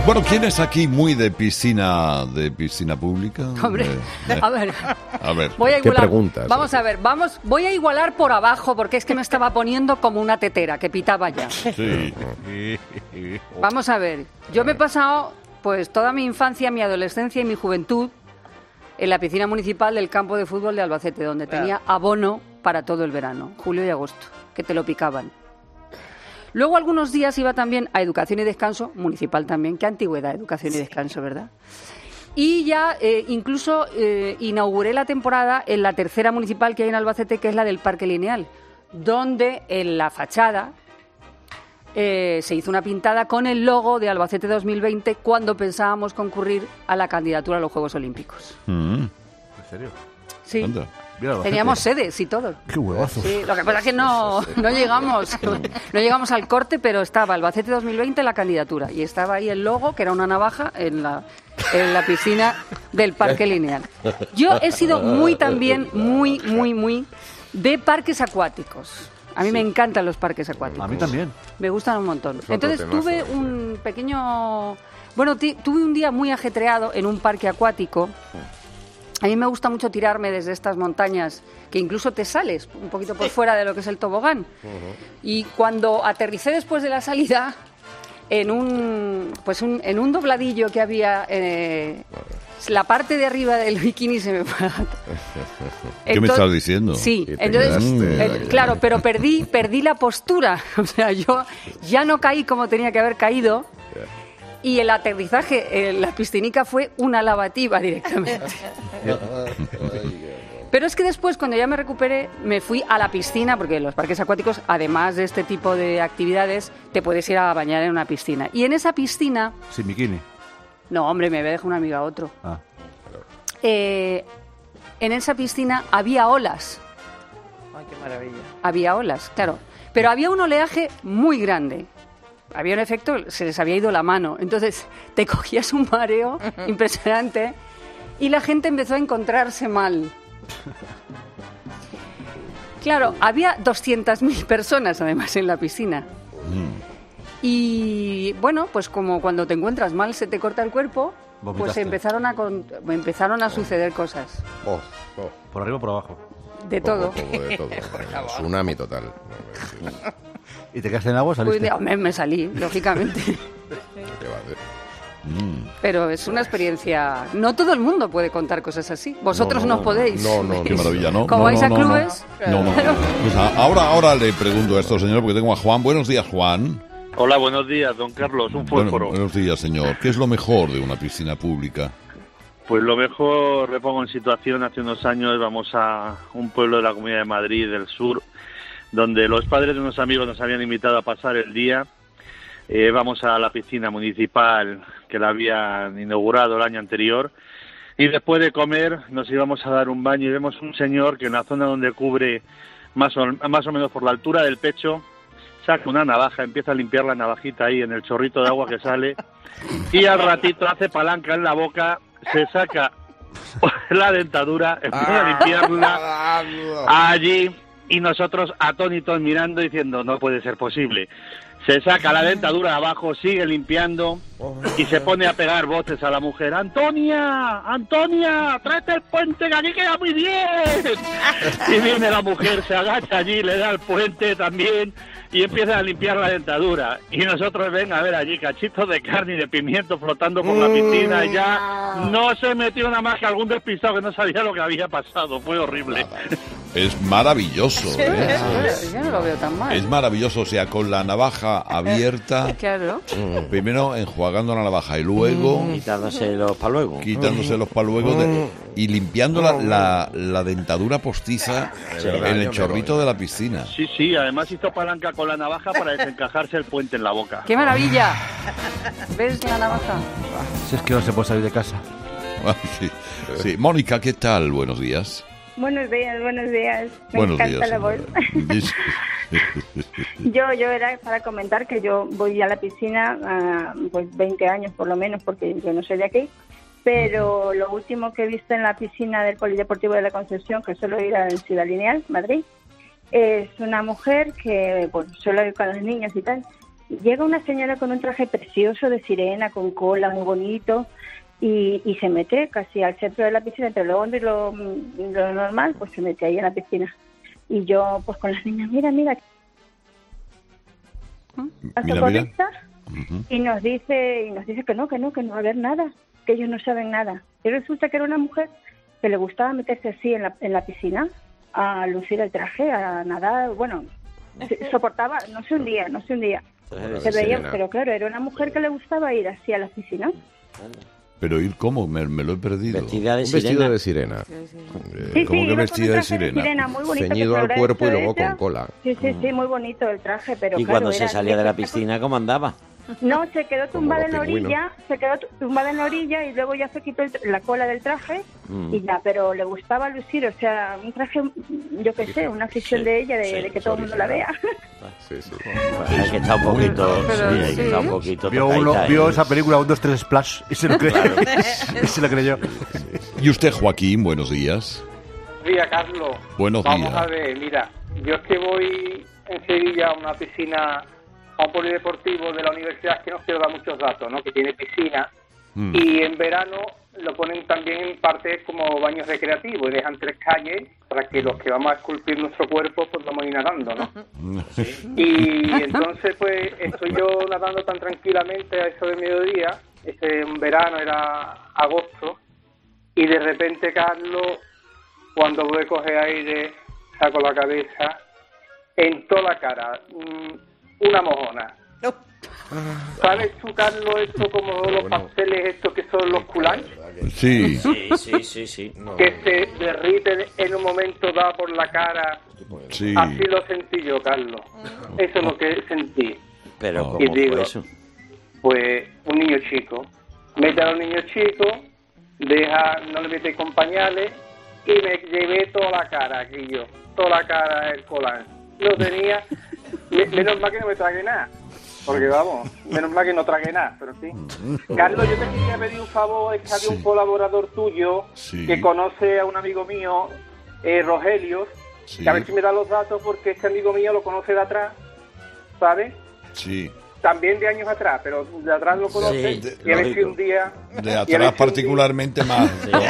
Bueno, ¿quién es aquí muy de piscina pública? Hombre, a ver. Voy a igualar. ¿Qué preguntas? Vamos a ver, voy a igualar por abajo porque es que me estaba poniendo como una tetera que pitaba ya. Sí. Vamos a ver, yo me he pasado pues toda mi infancia, mi adolescencia y mi juventud en la piscina municipal del campo de fútbol de Albacete, donde tenía abono para todo el verano, julio y agosto, que te lo picaban. Luego algunos días iba también a Educación y Descanso, municipal también. Qué antigüedad, Educación y Descanso, ¿verdad? Y ya incluso inauguré la temporada en la tercera municipal que hay en Albacete, que es la del Parque Lineal, donde en la fachada se hizo una pintada con el logo de Albacete 2020 cuando pensábamos concurrir a la candidatura a los Juegos Olímpicos. ¿En serio? Sí. Anda. Teníamos sedes y todo. ¡Qué huevazos! Sí, lo que pasa es que no llegamos al corte, pero estaba Albacete 2020 la candidatura y estaba ahí el logo, que era una navaja, en la piscina del Parque Lineal. Yo he sido muy de parques acuáticos. A mí me encantan los parques acuáticos. A mí también. Me gustan un montón. Es otro Entonces temazo. tuve un pequeño... Bueno, tuve un día muy ajetreado en un parque acuático. A mí me gusta mucho tirarme desde estas montañas, que incluso te sales un poquito por fuera de lo que es el tobogán. Y cuando aterricé después de la salida, en un dobladillo que había, la parte de arriba del bikini se me fue. ¿Qué me estás diciendo? Sí, Y te entonces, quedaste- claro, pero perdí la postura. O sea, yo ya no caí como tenía que haber caído. Y el aterrizaje en la piscinica fue una lavativa directamente. Pero es que después, cuando ya me recuperé, me fui a la piscina, porque en los parques acuáticos, además de este tipo de actividades, te puedes ir a bañar en una piscina. Y en esa piscina... Sin bikini. No, hombre, me había dejado una amiga a otro. Ah. En esa piscina había olas. Ay, qué maravilla. Había olas, claro. Pero había un oleaje muy grande. Había un efecto, se les había ido la mano. Entonces te cogías un mareo impresionante y la gente empezó a encontrarse mal. Claro, había 200.000 personas además en la piscina. Y bueno, pues como cuando te encuentras mal se te corta el cuerpo, pues Vomitaste. empezaron a suceder cosas. Por arriba o por abajo. De todo. De todo. Tsunami total. ¿Y te quedaste en agua o Pues, saliste? me salí, lógicamente. ¿Qué va a hacer? Pero es una experiencia... No todo el mundo puede contar cosas así. Vosotros no, podéis. No. Qué maravilla, ¿no? Como No, vais no, a no, clubes... No. Pues ahora le pregunto a esto, señor, porque tengo a Juan. Buenos días, Juan. Hola, buenos días, don Carlos, un fósforo. Buenos días, señor. ¿Qué es lo mejor de una piscina pública? Pues lo mejor, me pongo en situación, hace unos años vamos a un pueblo de la Comunidad de Madrid, del sur, donde los padres de unos amigos nos habían invitado a pasar el día. Vamos a la piscina municipal que la habían inaugurado el año anterior y después de comer nos íbamos a dar un baño y vemos un señor que en la zona donde cubre más o menos por la altura del pecho saca una navaja, empieza a limpiar la navajita ahí en el chorrito de agua que sale y al ratito hace palanca en la boca, se saca la dentadura, empieza a limpiarla allí y nosotros atónitos mirando diciendo no puede ser posible. Se saca la dentadura de abajo, sigue limpiando y se pone a pegar voces a la mujer. ¡Antonia! ¡Antonia! ¡Tráete el puente que aquí queda muy bien! Y viene la mujer, se agacha allí, le da el puente también y empieza a limpiar la dentadura. Y nosotros ven a ver allí cachitos de carne y de pimiento flotando por la piscina y ya no se metió nada más que algún despistado que no sabía lo que había pasado. Fue horrible. Es maravilloso, ¿eh? Yo no lo veo tan mal. Es maravilloso, o sea, con la navaja abierta, Claro. primero enjuagando la navaja y luego Quitándose los paluegos. quitándose los paluegos y limpiando la dentadura postiza en el chorrito de la piscina. Sí, además hizo palanca con la navaja para desencajarse el puente en la boca. ¡Qué maravilla! ¿Ves la navaja? Si es que no se puede salir de casa. Sí. Mónica, ¿qué tal? Buenos días. Buenos días. Me Buenos encanta días, la voz. Yo era para comentar que yo voy a la piscina pues 20 años por lo menos, porque yo no soy de aquí, pero lo último que he visto en la piscina del Polideportivo de la Concepción, que suelo ir en Ciudad Lineal, Madrid, es una mujer que pues, suelo ir con los niños y tal, llega una señora con un traje precioso de sirena, con cola, muy bonito, y se mete casi al centro de la piscina, entre lo hondo y lo normal, pues se mete ahí en la piscina. Y yo, pues con las niñas, mira, paso por esta, y nos dice que no va a haber nada, que ellos no saben nada. Y resulta que era una mujer que le gustaba meterse así en la piscina, a lucir el traje, a nadar, bueno, soportaba, no se hundía. Se veía, pero claro, era una mujer que le gustaba ir así a la piscina. Pero ir cómo, me lo he perdido. Vestida de Un sirena. vestido de sirena. Sí, ¿Cómo que iba vestida con un de traje sirena? muy bonito, Ceñido que al se lo cuerpo y habrá luego hecho. con cola. Sí, muy bonito el traje, pero Y claro, cuando se era salía de la de- piscina, ¿cómo andaba? No, se quedó tumbada los en la orilla, y luego ya se quitó la cola del traje y ya, pero le gustaba lucir, o sea, un traje, yo qué sé, una afición de ella, de que todo el mundo la vea. Sí. Hay que estar un poquito... Pero sí, hay que sí. estar un poquito... Vio tocadita, esa película 1, 2, 3 Splash y se lo creyó. Y se lo creyó. Y usted, Joaquín, buenos días. Día, Carlos. Buenos Vamos días. a ver, mira, yo es que voy en Sevilla a una piscina, a un polideportivo de la universidad, que no quiero dar muchos datos, ¿no? Que tiene piscina, y en verano lo ponen también en parte como baños recreativos y dejan 3 calles para que los que vamos a esculpir nuestro cuerpo pues vamos a ir nadando, ¿no? Y entonces pues estoy yo nadando tan tranquilamente a eso de mediodía, en verano era agosto, y de repente, Carlos, cuando voy a coger aire, saco la cabeza, en toda la cara, una mojona. ¿Sabes tú, Carlos, esto como los pasteles estos que son los culans? Sí. Sí. Que se derriten en un momento dado por la cara. Sí. Así lo sentí yo, Carlos. Eso es lo que sentí. Pero Oh. ¿cómo Y digo, fue eso? Pues un niño chico. Mete a los niños chicos, no le mete con pañales, y me llevé toda la cara aquí yo. Toda la cara el colán. No tenía... Menos mal que no me tragué nada. Porque vamos, menos mal que no tragué nada, pero sí. Carlos, yo te quería pedir un favor, es que había un colaborador tuyo que conoce a un amigo mío, Rogelio, que a ver si me da los datos, porque este amigo mío lo conoce de atrás, ¿sabes? Sí. También de años atrás, pero de atrás lo conoce, Sí, y a ver si un día... De atrás particularmente más.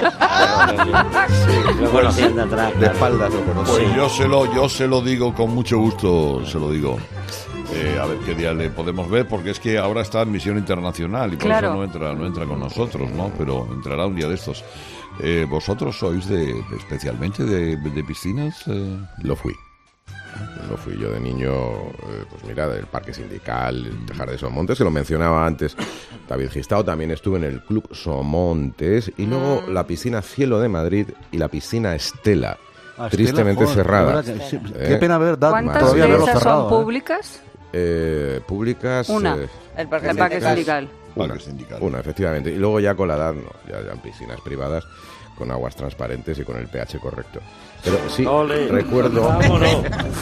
Lo conocían de atrás. De claro. espaldas lo conocí. Pues yo se lo digo con mucho gusto, se lo digo. A ver qué día le podemos ver, porque es que ahora está en misión internacional y por Claro. eso no entra con nosotros, ¿no? Pero entrará un día de estos. ¿Vosotros sois especialmente de piscinas? Lo fui yo de niño, pues mira, del Parque Sindical, el Tejar de Somontes, que lo mencionaba antes David Gistao. También estuve en el Club Somontes, y luego la piscina Cielo de Madrid y la piscina Estela, tristemente cerrada. Qué pena ver ¿Cuántas todavía de verlo esas cerrado. son públicas? Públicas... Una. El Parque El Parque Sindical. Una, efectivamente. Y luego ya con la edad, no, ya en piscinas privadas, con aguas transparentes y con el pH correcto. Pero sí, Ole. recuerdo... Vámonos.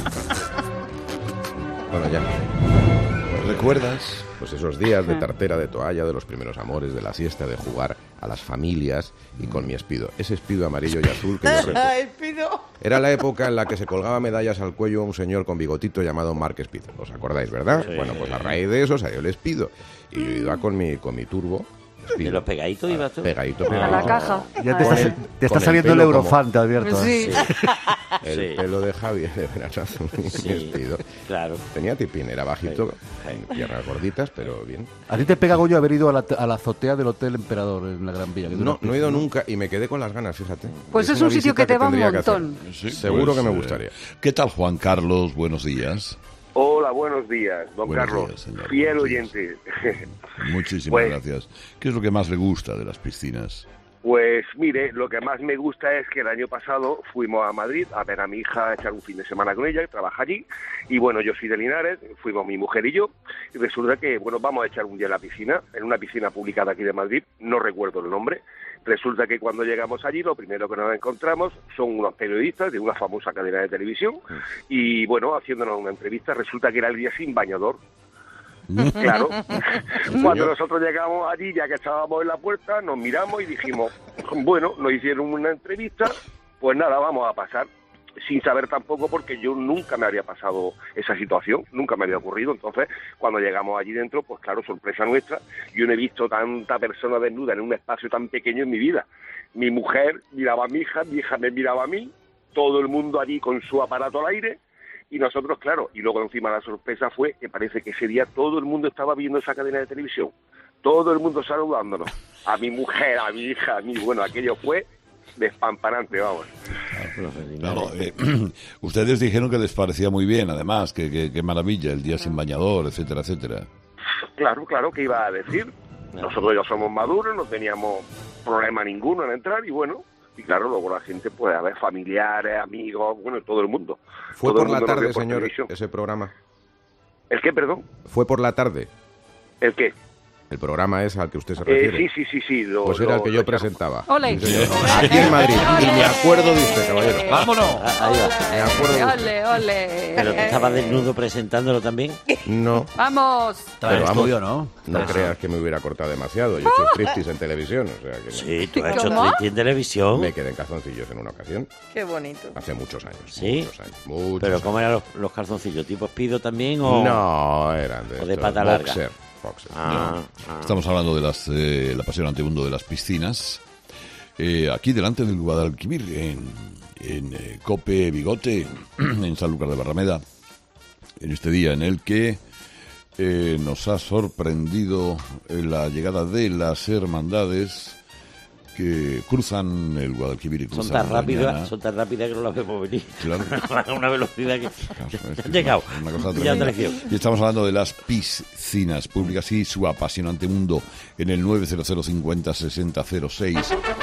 Bueno, ya. ¿Recuerdas? Pues esos días de tartera, de toalla, de los primeros amores, de la siesta, de jugar a las familias y con mi Espido. Ese Espido amarillo y azul que yo recuerdo. Era la época en la que se colgaba medallas al cuello un señor con bigotito llamado Mark Speed. ¿Os acordáis, verdad? Sí. Bueno, pues a raíz de eso salió el Espido. Y yo iba con mi turbo. ¿Y los pegaditos ibas tú? Pegadito. A la caja. Ya te Con está, el- te está con el saliendo el pelo Eurofan, te advierto. Sí. El Sí. pelo de Javier de Veranazo, mi Espido. Claro. Tenía tipín, era bajito, Sí. piernas gorditas, pero bien. ¿A ti te pega, Goyo, haber ido a la azotea del Hotel Emperador en la Gran Vía? Que No he ido nunca y me quedé con las ganas, fíjate. Pues es una un sitio visita que te va un tendría que hacer. montón. Sí, Seguro pues, que me gustaría. ¿Qué tal, Juan Carlos? Buenos días. Hola, buenos días, don Buenos Carlos, días, señor. fiel Buenos días. oyente. Muchísimas Pues- gracias. ¿Qué es lo que más le gusta de las piscinas? Pues mire, lo que más me gusta es que el año pasado fuimos a Madrid a ver a mi hija, a echar un fin de semana con ella, que trabaja allí, y bueno, yo soy de Linares, fuimos mi mujer y yo, y resulta que, bueno, vamos a echar un día en la piscina, en una piscina pública de aquí de Madrid, no recuerdo el nombre. Resulta que cuando llegamos allí, lo primero que nos encontramos son unos periodistas de una famosa cadena de televisión, y bueno, haciéndonos una entrevista, resulta que era el día sin bañador. Claro, cuando nosotros llegamos allí, ya que estábamos en la puerta, nos miramos y dijimos, bueno, nos hicieron una entrevista, pues nada, vamos a pasar. sin saber tampoco, porque yo nunca me habría pasado esa situación, nunca me había ocurrido. Entonces, cuando llegamos allí dentro, pues claro, sorpresa nuestra, yo no he visto tanta persona desnuda en un espacio tan pequeño en mi vida. Mi mujer miraba a mi hija me miraba a mí, todo el mundo allí con su aparato al aire, y nosotros, claro, y luego encima la sorpresa fue que parece que ese día todo el mundo estaba viendo esa cadena de televisión, todo el mundo saludándonos, a mi mujer, a mi hija, a mí, bueno, aquello fue despampanante, vamos. Claro, ustedes dijeron que les parecía muy bien, además, que maravilla, el día sin bañador, etcétera, etcétera. Claro, ¿qué iba a decir? Nosotros ya somos maduros, no teníamos problema ninguno en entrar, y bueno, y claro, luego la gente puede haber familiares, amigos, bueno, todo el mundo. ¿Fue todo por la tarde, señor, televisión. ese programa? ¿El qué, perdón? ¿Fue por la tarde? ¿El qué? El programa es al que usted se refiere. Sí. Pues era el que yo presentaba. ¡Ole! Sí, señor. Aquí en Madrid. Y me acuerdo de usted, caballero. ¡Vámonos! Ahí va. Me acuerdo de usted. ¡Ole! ¿Pero tú estabas desnudo presentándolo también? No. ¡Vamos! Estaba en Pero el vamos, estudio, ¿no? No creas que me hubiera cortado demasiado. Yo he hecho striptease en televisión. O sea que no. Sí, tú has hecho ¿Cómo? striptease en televisión. Me quedé en calzoncillos en una ocasión. Qué bonito. Hace muchos años. ¿Sí? Muchos ¿Pero años. cómo eran los calzoncillos? ¿Tipo Speedo también o...? No, eran de, o de estos, pata larga. boxer. Estamos hablando de el apasionante mundo de las piscinas. Aquí delante del Guadalquivir, en Cope Bigote, en Sanlúcar de Barrameda, en este día en el que nos ha sorprendido la llegada de las hermandades que cruzan el Guadalquivir y cruzan Son tan Doñana. rápidas que no las vemos venir. Claro. A una velocidad que Claro, han llegado. Una cosa Ya tremenda. atención. Y estamos hablando de las piscinas públicas y su apasionante mundo en el 900 50 60 06.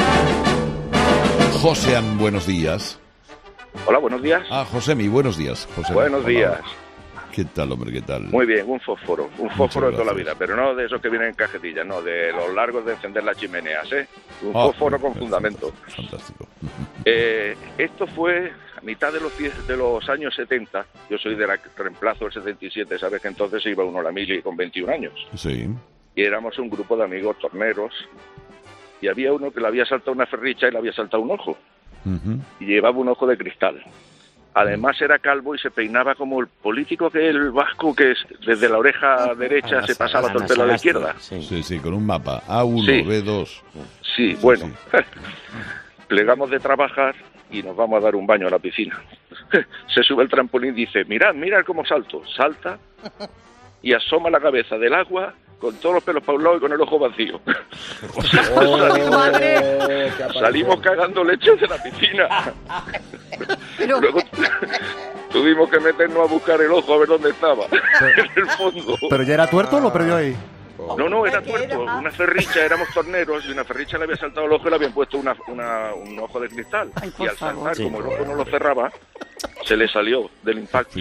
Josean, buenos días. Hola, buenos días. Josemi, buenos días. Josemi. Buenos Hola. días. ¿Qué tal, hombre? ¿Qué tal? Muy bien, un fósforo de Muchas toda la gracias. vida, pero no de esos que vienen en cajetillas, no, de los largos de encender las chimeneas, ¿eh? Un Ah, fósforo con perfecto, fundamento. Fantástico. Esto fue a mitad de los años 70, yo soy de la reemplazo del 77, sabes que entonces iba uno a la mili con 21 años, Sí. y éramos un grupo de amigos torneros, y había uno que le había saltado una ferricha y le había saltado un ojo, Ujú. y llevaba un ojo de cristal. Además era calvo y se peinaba como el político que el vasco, que es desde la oreja derecha se pasaba todo el pelo a la izquierda. Sí, con un mapa. A1, Sí. B2. Sí, bueno. Plegamos de trabajar y nos vamos a dar un baño a la piscina. Se sube el trampolín y dice, mirad cómo salto. Salta y asoma la cabeza del agua con todos los pelos para un lado y con el ojo vacío. Salimos cagando leche de la piscina. Luego tuvimos que meternos a buscar el ojo a ver dónde estaba, en el fondo. ¿Pero ya era tuerto o lo perdió ahí? No, era tuerto. Una ferricha, éramos torneros, y una ferricha le había saltado el ojo y le habían puesto un ojo de cristal. Y al saltar, como el ojo no lo cerraba, se le salió del impacto.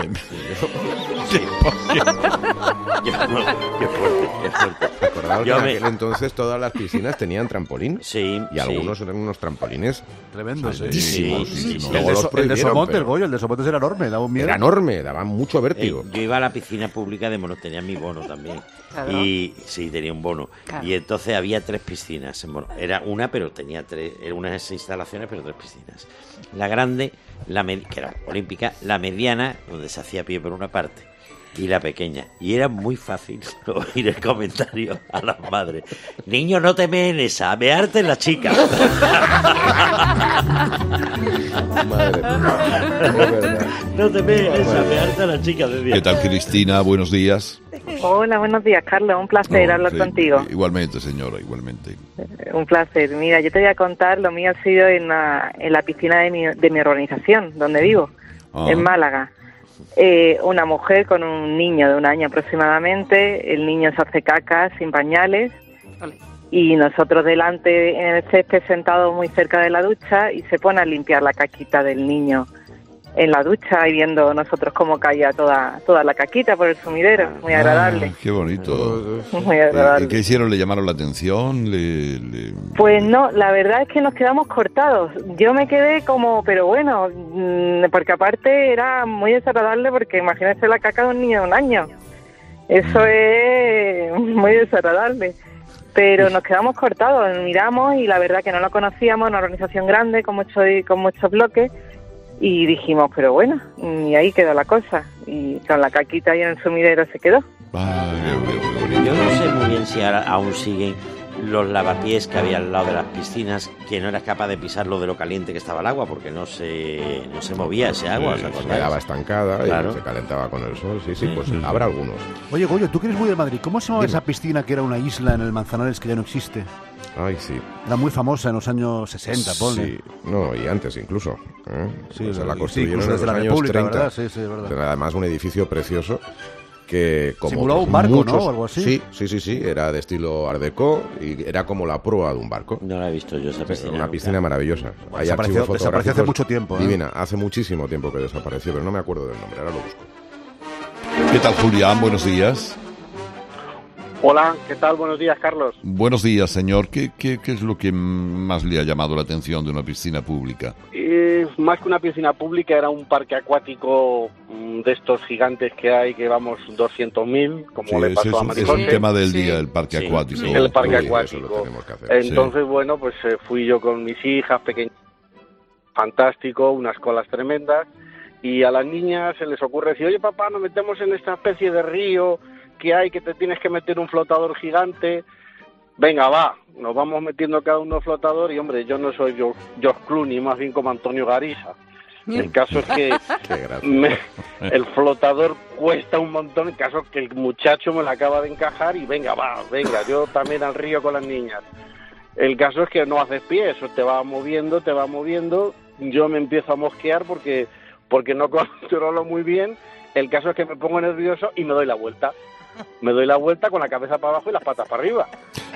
Qué fuerte. Acordaos que en aquel entonces todas las piscinas tenían trampolín. Sí. Y algunos eran unos trampolines tremendos. altísimos. El Luego los de Somonte, prohibieron, el Goyo, el de Somonte era enorme, daba un miedo. Era enorme, daba mucho vértigo. Yo iba a la piscina pública de Mono, tenía mi bono también. Claro. Y sí, tenía un bono. Claro. Y entonces había 3 piscinas en Mono. Era una, pero tenía 3, unas instalaciones, pero 3 piscinas. La grande, que era olímpica, la mediana, donde se hacía pie por una parte, y la pequeña. Y era muy fácil oír el comentario a las madres. Niño, no te mees en esa, mearte en la chica. Madre mía, es verdad. No te mees en esa, mearte a la chica. ¿Qué tal, Cristina? Buenos días. Hola, buenos días, Carlos. Un placer hablar Sí, contigo. Igualmente, señora, igualmente. Un placer. Mira, yo te voy a contar, lo mío ha sido en la piscina de mi organización, donde vivo, en Málaga. Una mujer con un niño de 1 año aproximadamente, el niño se hace caca sin pañales y nosotros delante en el césped sentados muy cerca de la ducha y se pone a limpiar la caquita del niño en la ducha y viendo nosotros cómo caía toda la caquita por el sumidero, muy agradable. Qué bonito. Muy agradable. ¿Qué hicieron? ¿Le llamaron la atención? Pues no, la verdad es que nos quedamos cortados. Yo me quedé como, pero bueno, porque aparte era muy desagradable porque imagínese la caca de un niño de 1 año. Eso es muy desagradable. Pero nos quedamos cortados, miramos y la verdad que no lo conocíamos, una organización grande con muchos bloques. Y dijimos, pero bueno, y ahí quedó la cosa. Y con la caquita ahí en el sumidero se quedó. Yo no sé muy bien si ahora aún siguen los lavapiés que había al lado de las piscinas, que no eras capaz de pisarlo de lo caliente que estaba el agua, porque no se movía ese agua. Se quedaba estancada, claro, y se calentaba con el sol. Sí, pues habrá algunos. Oye, Goyo, tú que eres muy de Madrid, ¿cómo se llamaba esa piscina que era una isla en el Manzanares que ya no existe? Ay, sí. Era muy famosa en los años 60, ponle. Sí, no, y antes incluso. Sí, se la construyeron en los desde la años República, 30. ¿verdad? Sí, verdad. Además, un edificio precioso que como simulaba un barco, ¿no? O algo así. Sí, era de estilo Art Deco y era como la proa de un barco. No la he visto yo esa piscina. Una piscina maravillosa. Hay desapareció hace mucho tiempo. Divina, hace muchísimo tiempo que desapareció, pero no me acuerdo del nombre, ahora lo busco. ¿Qué tal, Julián? Buenos días. Hola, ¿qué tal? Buenos días, Carlos. Buenos días, señor. ¿Qué es lo que más le ha llamado la atención de una piscina pública? Más que una piscina pública, era un parque acuático de estos gigantes que hay, que vamos 200.000, como le pasó a Marijose. Es un tema del día, el parque acuático. Sí, el parque acuático. Entonces, bueno, pues fui yo con mis hijas pequeñas, fantástico, unas colas tremendas, y a las niñas se les ocurre decir, oye, papá, nos metemos en esta especie de río que hay, que te tienes que meter un flotador gigante. Venga, va, nos vamos metiendo cada uno flotador y, hombre, yo no soy George Clooney, más bien como Antonio Garisa. El caso es que el flotador cuesta un montón, el caso es que el muchacho me la acaba de encajar y venga, yo también al río con las niñas. El caso es que no haces pie, eso te va moviendo, yo me empiezo a mosquear porque no controlo muy bien. El caso es que me pongo nervioso y me doy la vuelta. Me doy la vuelta con la cabeza para abajo y las patas para arriba.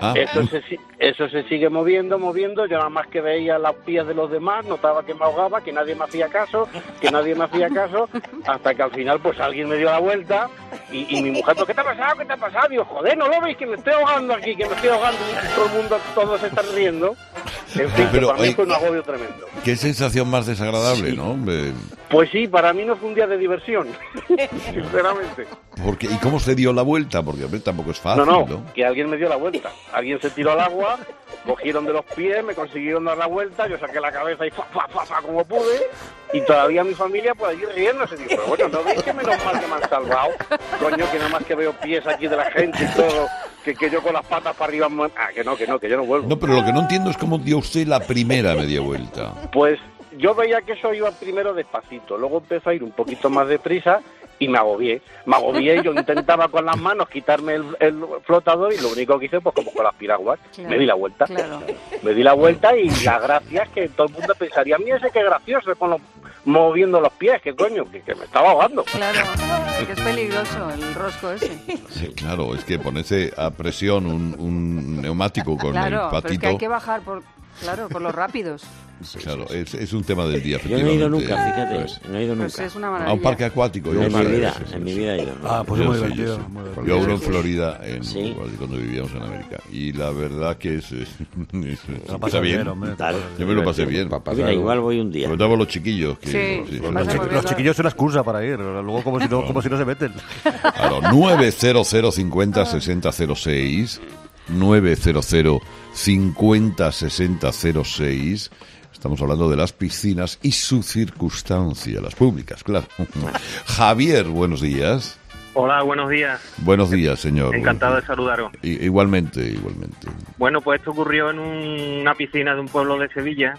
Eso se sigue moviendo. Yo nada más que veía las pies de los demás, notaba que me ahogaba, que nadie me hacía caso, hasta que al final pues alguien me dio la vuelta y mi mujer, ¿qué te ha pasado? Digo, joder, ¿no lo veis que me estoy ahogando aquí? Que me estoy ahogando y todo el mundo, todos se están riendo. En fin, pero para mí fue un agobio tremendo. Qué sensación más desagradable, ¿no? Pues sí, para mí no fue un día de diversión, sinceramente. ¿Y cómo se dio la vuelta? Porque tampoco es fácil, ¿no? Que alguien me dio la vuelta. Alguien se tiró al agua, cogieron de los pies, me consiguieron dar la vuelta, yo saqué la cabeza y fa como pude, y todavía mi familia por allí riéndose. Digo, pero bueno, ¿no veis que menos mal que me han salvado? Coño, que nada más que veo pies aquí de la gente y todo, que yo con las patas para arriba... que yo no vuelvo. No, pero lo que no entiendo es cómo dio usted la primera media vuelta. Pues yo veía que eso iba primero despacito, luego empezó a ir un poquito más deprisa y me agobié y yo intentaba con las manos quitarme el flotador y lo único que hice, pues como con las piraguas, me di la vuelta. Claro. Me di la vuelta y la gracia es que todo el mundo pensaría, mira ese que gracioso moviendo los pies, que coño, que me estaba ahogando. Claro, que es peligroso el rosco ese. Sí, claro, es que ponerse a presión un neumático con el patito... Pero es que hay que bajar por los rápidos. Claro, es un tema del día, efectivamente. Yo no he ido nunca, fíjate, no he ido nunca. Pues es una maravilla. A un parque acuático. En mi vida he ido. Pues muy divertido. Yo uno en Florida, cuando vivíamos en América. Y la verdad que pasa bien. Yo me lo pasé bien. Mira, igual voy un día. Sobre todo los chiquillos. Los chiquillos son una excusa para ir. Luego como si no se meten. Claro, 900 50 60 06. 900 50 60 06. Estamos hablando de las piscinas y su circunstancia, las públicas, claro. Javier, buenos días. Hola, buenos días. Buenos días, señor. Encantado de saludaros. Igualmente. Bueno, pues esto ocurrió en una piscina de un pueblo de Sevilla.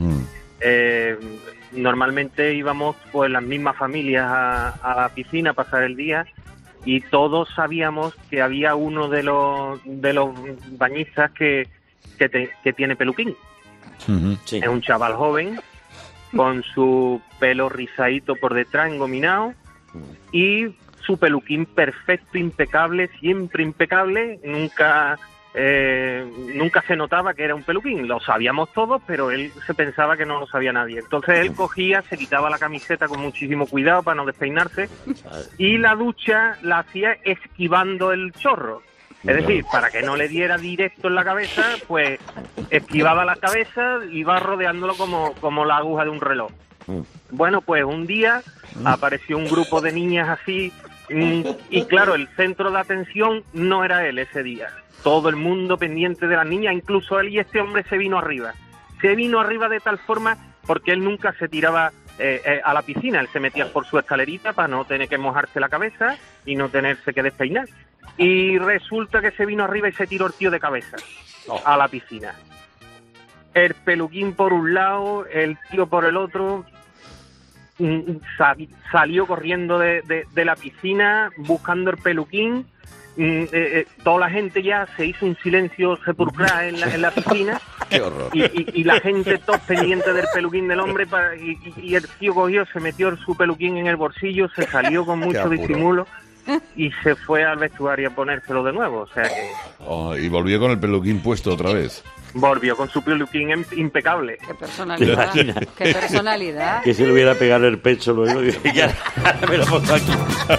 Normalmente íbamos pues las mismas familias a la piscina a pasar el día y todos sabíamos que había uno de los bañistas que tiene peluquín. Sí. Es un chaval joven con su pelo rizadito por detrás, engominado, y su peluquín perfecto, impecable, siempre impecable, nunca se notaba que era un peluquín. Lo sabíamos todos, pero él se pensaba que no lo sabía nadie. Entonces él cogía, se quitaba la camiseta con muchísimo cuidado para no despeinarse, y la ducha la hacía esquivando el chorro. Es decir, para que no le diera directo en la cabeza, pues esquivaba la cabeza y iba rodeándolo como la aguja de un reloj. Bueno, pues un día apareció un grupo de niñas así, y claro, el centro de atención no era él ese día. Todo el mundo pendiente de las niñas, incluso él, y este hombre se vino arriba. Se vino arriba de tal forma porque él nunca se tiraba a la piscina. Él se metía por su escalerita para no tener que mojarse la cabeza y no tenerse que despeinar. Y resulta que se vino arriba y se tiró el tío de cabeza a la piscina. El peluquín por un lado, el tío por el otro. Salió corriendo de la piscina buscando el peluquín. Toda la gente ya se hizo un silencio sepulcral en la piscina. ¡Qué horror! Y la gente todo pendiente del peluquín del hombre y el tío cogió, se metió su peluquín en el bolsillo, se salió con mucho disimulo y se fue al vestuario a ponérselo de nuevo. O sea que... y volvió con el peluquín puesto otra vez. Volvió con su peluquín impecable. ¡Qué personalidad! ¡Qué personalidad! Que si le hubiera pegado el pecho luego, dice, ya me lo pongo aquí.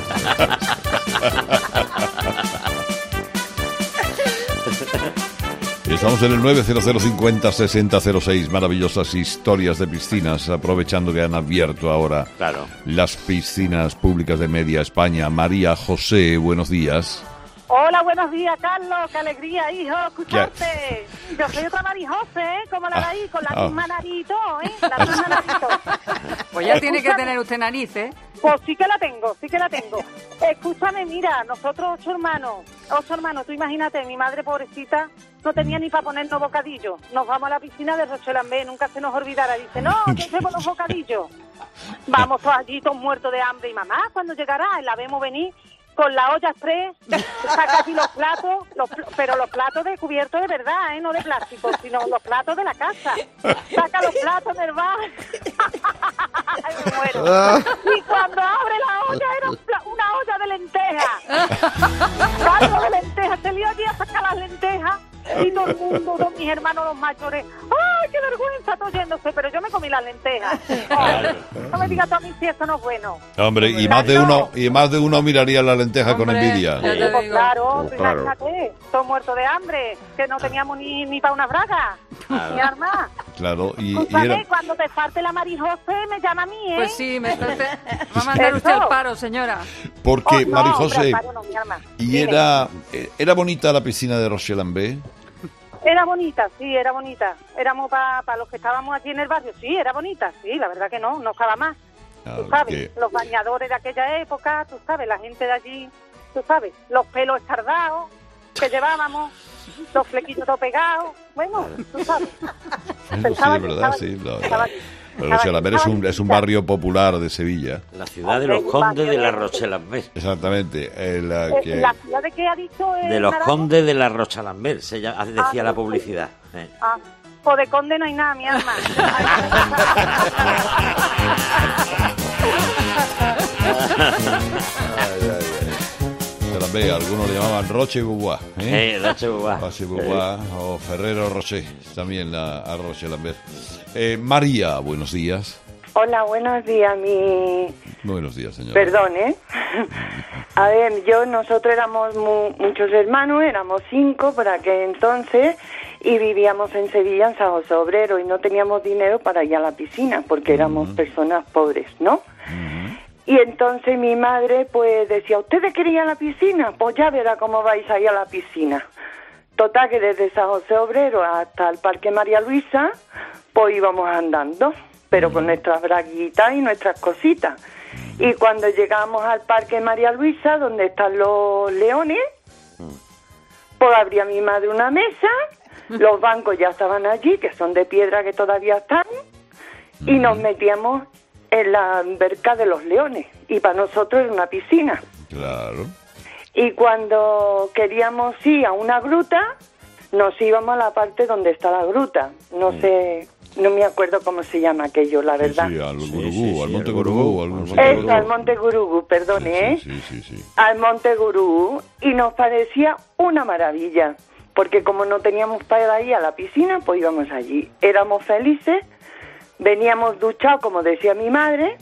Estamos en el 900506006, maravillosas historias de piscinas, aprovechando que han abierto ahora las piscinas públicas de media España. María José, buenos días. Hola, buenos días, Carlos, qué alegría, hijo, escucharte. Yo soy otra María José, ¿cómo la veis? Con la misma nariz, la misma nariz. Pues ya tiene que tener usted nariz, ¿eh? Pues sí que la tengo. Escúchame, mira, nosotros 8 hermanos, tú imagínate, mi madre pobrecita no tenía ni para ponernos bocadillos. Nos vamos a la piscina de Rochelambé, nunca se nos olvidara. Dice, no, que hacemos los bocadillos. Vamos todos allí, todos muertos de hambre. Y mamá, cuando llegará, la vemos venir con la olla express, saca así los platos, pero los platos de cubierto de verdad, no de plástico, sino los platos de la casa. Saca los platos del bar. Ay, me muero. Y cuando abre la olla era una olla de lentejas. Algo de lentejas, se lió allí a sacar las lentejas. Y todo el mundo, todos mis hermanos los mayores, ¡ay, qué vergüenza! Todo yéndose, pero yo me comí las lentejas. No me digas tú a mí si eso no es bueno. Hombre, y más de uno miraría la lenteja con envidia. Pues claro, imagínate, todos muertos de hambre, que no teníamos ni para una braga, ni armas. Claro, y cuando te falte la María José, me llama a mí, ¿eh? Pues sí, va a mandar usted al paro, señora. Porque, no, María José, paro no, mi arma. ¿y era bonita la piscina de Rochelambé? Era bonita, sí, era bonita. Éramos para los que estábamos aquí en el barrio, sí, era bonita, sí, la verdad que no estaba más. Tú sabes, los bañadores de aquella época, tú sabes, la gente de allí, tú sabes, los pelos estardados que llevábamos, los flequitos todo pegados, bueno, tú sabes. Sí, es verdad, sí. Rochelambé es un barrio popular de Sevilla. La ciudad de los condes de la Rochelambé. Exactamente. ¿La ciudad de qué ha dicho? De los condes de la Rochelambé, decía la publicidad. O de conde no hay nada, mi alma. Algunos le llamaban Roche Boubois, Roche Boubois. O Ferrero Rocher, también a Rochelambé. María, buenos días. Hola, buenos días, Buenos días, señora. Perdón, A ver, nosotros éramos muchos hermanos, éramos 5 por aquel entonces, y vivíamos en Sevilla, en San José Obrero, y no teníamos dinero para ir a la piscina, porque éramos personas pobres, ¿no? Y entonces mi madre pues decía, ¿ustedes quieren ir a la piscina? Pues ya verá cómo vais a ir a la piscina. Total que desde San José Obrero hasta el Parque María Luisa, pues íbamos andando, pero con nuestras braguitas y nuestras cositas. Y cuando llegamos al Parque María Luisa, donde están los leones, pues abría mi madre una mesa, los bancos ya estaban allí, que son de piedra que todavía están, y nos metíamos en la alberca de los leones, y para nosotros era una piscina. Claro. Y cuando queríamos ir a una gruta, nos íbamos a la parte donde está la gruta. No sé, no me acuerdo cómo se llama aquello, la verdad. Sí, al Gurugú, al Monte Gurugú. Eso, al Monte Gurugú, perdone, Sí. Al Monte Gurugú, y nos parecía una maravilla, porque como no teníamos para ir a la piscina, pues íbamos allí. Éramos felices. Veníamos duchados, como decía mi madre,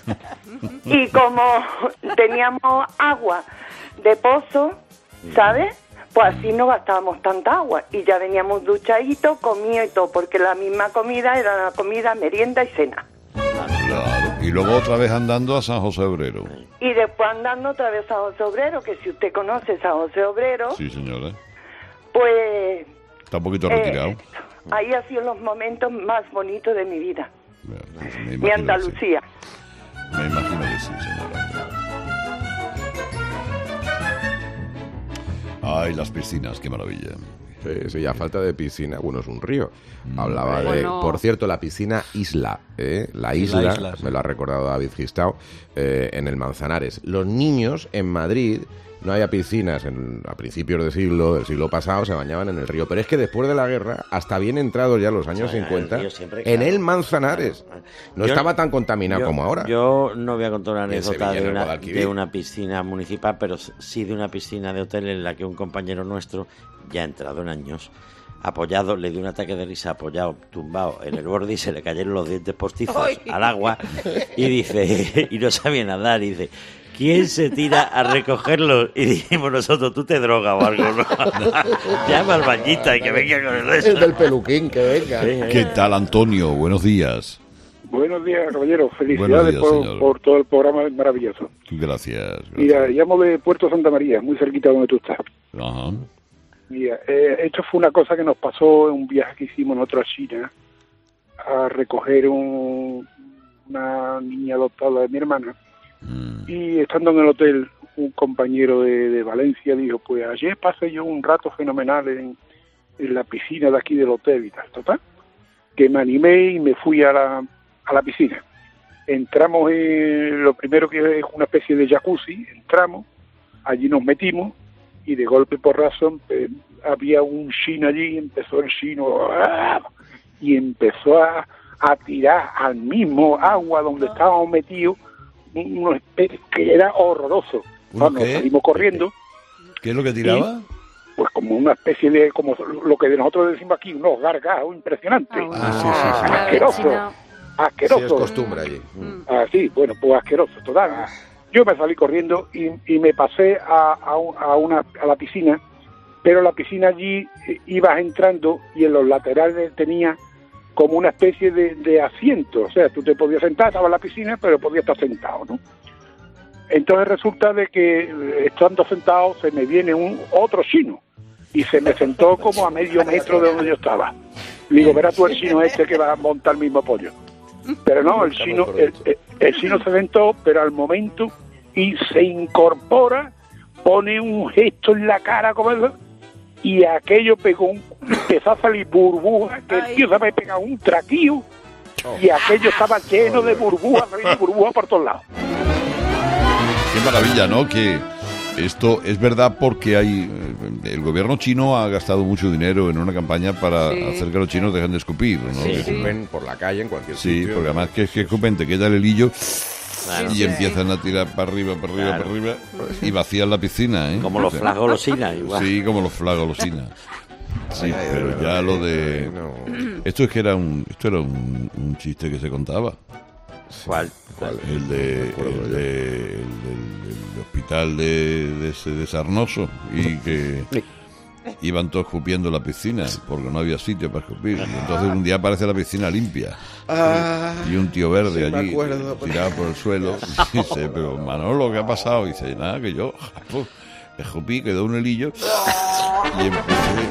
y como teníamos agua de pozo, ¿sabes? Pues así no gastábamos tanta agua. Y ya veníamos duchaditos, comidos y todo, porque la misma comida era la comida, merienda y cena. Claro. Y luego otra vez andando a San José Obrero. Y después andando otra vez a San José Obrero, que si usted conoce San José Obrero... Sí, señora. Pues... Está un poquito retirado. Ahí han sido los momentos más bonitos de mi vida. Me mi Andalucía. Me imagino que sí, señora. Ay, las piscinas, qué maravilla. Sí, ya falta de piscina. Bueno, es un río. Hablaba de... Por cierto, la piscina Isla. La isla, me lo ha recordado David Gistao, en el Manzanares. Los niños en Madrid... No había piscinas a principios del siglo pasado, se bañaban en el río. Pero es que después de la guerra, hasta bien entrados ya los años 50, en el Manzanares, no estaba tan contaminado como ahora. Yo no voy a contar una anécdota de una piscina municipal, pero sí de una piscina de hotel en la que un compañero nuestro, ya entrado en años, apoyado, le dio un ataque de risa, apoyado, tumbado en el borde y se le cayeron los dientes postizos al agua y dice, y no sabía nadar, y dice... ¿Quién se tira a recogerlos? Y dijimos nosotros, tú te drogas o algo, ¿no? Llama al bañista y que venga con el resto. El del peluquín, que venga. ¿Qué tal, Antonio? Buenos días. Buenos días, caballero. Felicidades por todo el programa maravilloso. Gracias. Mira, llamo de Puerto Santa María, muy cerquita donde tú estás. Ajá. Mira, esto fue una cosa que nos pasó en un viaje que hicimos nosotros a China a recoger una niña adoptada de mi hermana. Y estando en el hotel, un compañero de Valencia dijo, pues ayer pasé yo un rato fenomenal en la piscina de aquí del hotel y tal, total, que me animé y me fui a la piscina. Entramos en lo primero que es una especie de jacuzzi, entramos, allí nos metimos y de golpe porrazo había un chino allí, empezó el chino y empezó a tirar al mismo agua donde estábamos metidos, que era horroroso. Nos salimos corriendo. ¿Qué es lo que tiraba? Pues como una especie de, como lo que nosotros decimos aquí, unos gargajos impresionantes. Asqueroso. Sí, es costumbre allí. Sí, bueno, pues asqueroso, total. Yo me salí corriendo y me pasé a la piscina, pero la piscina allí ibas entrando y en los laterales tenía como una especie de asiento, o sea, tú te podías sentar, estaba en la piscina, pero podías estar sentado, ¿no? Entonces resulta de que estando sentado se me viene otro chino y se me sentó como a medio metro de donde yo estaba. Le digo, verás tú el chino este que va a montar el mismo pollo. Pero no, el chino se sentó, pero al momento y se incorpora, pone un gesto en la cara como eso, y aquello empezó a salir burbujas, que el tío se había pegado un traquillo, y aquello estaba lleno de burbujas, por todos lados. Qué maravilla, ¿no? Que esto es verdad porque el gobierno chino ha gastado mucho dinero en una campaña para hacer que los chinos dejen de escupir, ¿no? Que escupen por la calle, en cualquier sitio. Sí, porque además que escupen, te queda el hilillo y empiezan a tirar para arriba, y vacían la piscina, ¿eh? Como los flagolosinas, igual. Sí, como los flagolosinas. Sí, pero ya lo de... Esto era un chiste que se contaba. ¿Cuál? El del hospital de Sarnoso, y que iban todos escupiendo la piscina porque no había sitio para escupir. Y entonces un día aparece la piscina limpia y un tío verde allí tirado por el suelo. Y dice, pero Manolo, ¿qué ha pasado? Y dice, nada, que yo escupí, quedó un hilillo y empecé.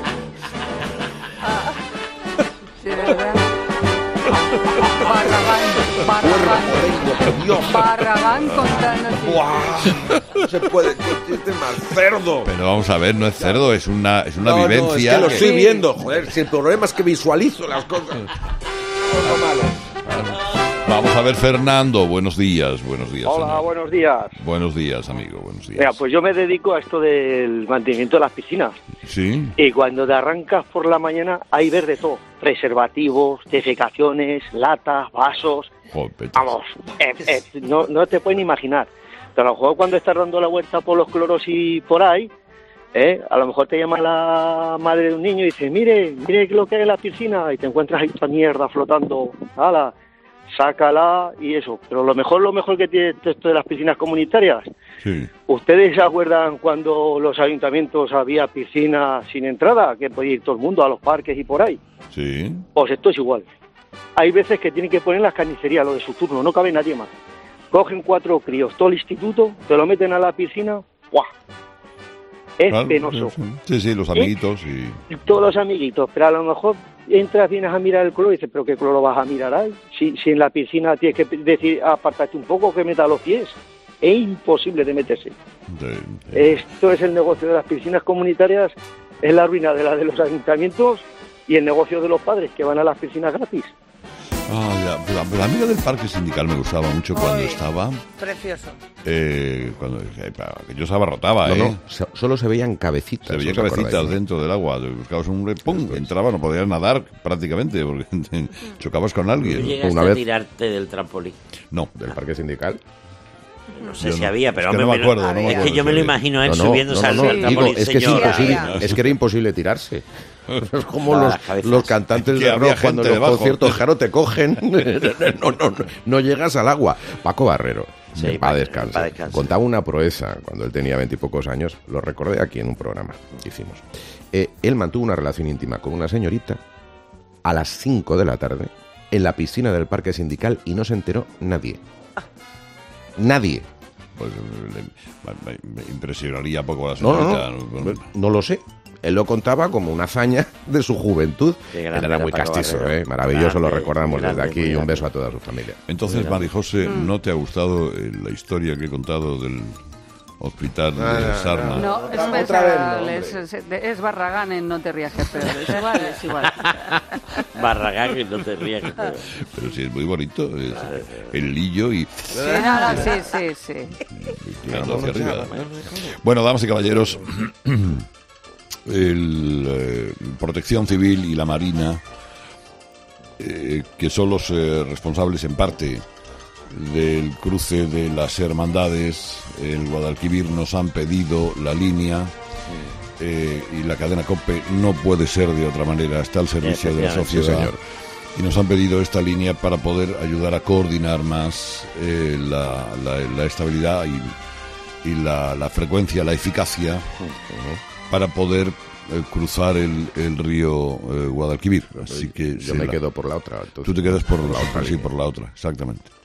Barragán contando. No se puede, este más cerdo. Pero vamos a ver, no es cerdo, es una vivencia. Es que lo estoy viendo, joder, si el problema es que visualizo las cosas. Vamos a ver, Fernando, buenos días. Hola, señor. buenos días. Buenos días, amigo, buenos días. Mira, pues yo me dedico a esto del mantenimiento de las piscinas. Sí. Y cuando te arrancas por la mañana, hay ver de todo. Preservativos, defecaciones, latas, vasos. Joder, vamos, no te pueden imaginar. Pero a lo mejor cuando estás dando la vuelta por los cloros y por ahí, a lo mejor te llama la madre de un niño y dice, mire lo que hay en la piscina, y te encuentras ahí esta mierda flotando. ¡Hala! Sácala y eso. Pero lo mejor que tiene esto de las piscinas comunitarias. Sí. ¿Ustedes se acuerdan cuando los ayuntamientos había piscinas sin entrada, que podía ir todo el mundo a los parques y por ahí? Sí. Pues esto es igual. Hay veces que tienen que poner las carnicerías, lo de su turno, no cabe nadie más. Cogen 4 críos, todo el instituto, te lo meten a la piscina, ¡buah! Es penoso. Sí, los amiguitos. Y todos los amiguitos, pero a lo mejor entras, vienes a mirar el cloro y dices, ¿pero qué cloro vas a mirar ahí? Si en la piscina tienes que decir, apartate un poco, que meta los pies. Es imposible de meterse. Esto es el negocio de las piscinas comunitarias, es la ruina de la de los ayuntamientos y el negocio de los padres que van a las piscinas gratis. Pero a mí lo del parque sindical me gustaba mucho cuando estaba. Precioso. Cuando yo se abarrotaba, solo se veían cabecitas. Se veían cabecitas dentro del agua. Buscabas un ¡pum! Entraba, no podías nadar prácticamente porque chocabas con alguien. ¿Tú llegaste a tirarte del trampolín? No. ¿Del parque sindical? No sé si había, pero es que no me acuerdo. Es que yo me lo imagino a él subiéndose al trampolín. Es que es imposible, es que era imposible tirarse. Es como los cantantes de rock cuando en los conciertos, claro, te cogen, no llegas al agua. Paco Barrero, para descansar, contaba una proeza cuando él tenía 20 y pocos años, lo recordé aquí en un programa que hicimos. Él mantuvo una relación íntima con una señorita a las 5 de la tarde en la piscina del parque sindical y no se enteró nadie. Nadie. Pues me impresionaría poco a la señorita. No lo sé. Él lo contaba como una hazaña de su juventud. Él era muy castizo, maravilloso, lo recordamos desde aquí y un beso a toda su familia. Entonces, Marijose, ¿no te ha gustado la historia que he contado del hospital de Sarna? No, es Barragán en No te rías que es peor. Es igual. Barragán en No te rías que es peor. Pero sí, es muy bonito. El Lillo y... Sí. Tirando hacia arriba. Bueno, damas y caballeros... Protección Civil y la Marina, que son los responsables en parte del cruce de las hermandades, el Guadalquivir, nos han pedido la línea y la cadena COPE no puede ser de otra manera, está al servicio de la sociedad. Señor. Y nos han pedido esta línea para poder ayudar a coordinar más la estabilidad y la frecuencia, la eficacia, para poder cruzar el río Guadalquivir. Así que yo me quedo por la otra. Tú te quedas por la otra, sí, por la otra, exactamente.